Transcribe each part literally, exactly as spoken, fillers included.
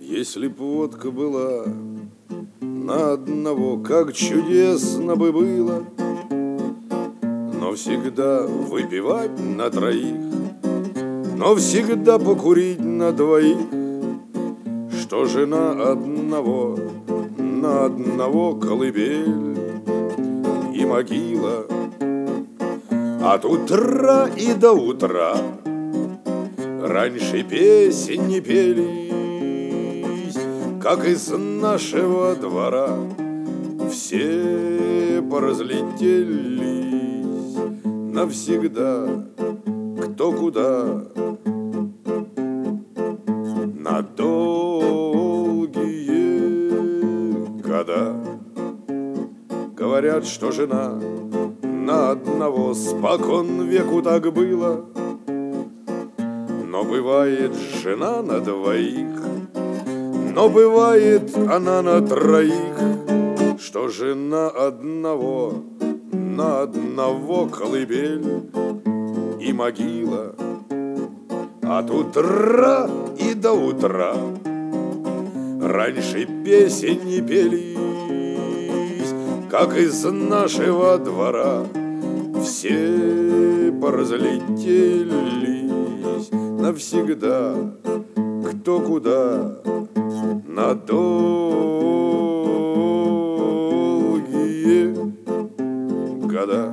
Если б водка была на одного, как чудесно бы было. Но всегда выпивать на троих, но всегда покурить на двоих. Что жена одного, на одного колыбель и могила. От утра и до утра раньше песен не пелись, как из нашего двора все поразлетелись навсегда, кто куда, на долгие года. Говорят, что жена на одного спокон веку так было, но бывает жена на двоих, но бывает она на троих, что жена одного, на одного колыбель и могила. От утра и до утра раньше песен не пелись, как из нашего двора все поразлетелись навсегда, кто куда, на долгие года.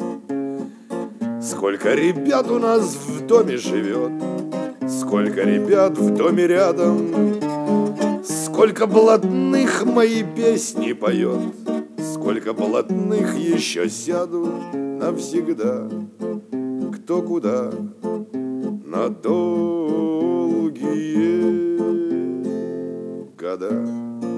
Сколько ребят у нас в доме живет, сколько ребят в доме рядом, сколько блатных мои песни поет, сколько блатных еще сядут навсегда, кто куда, на долгие года.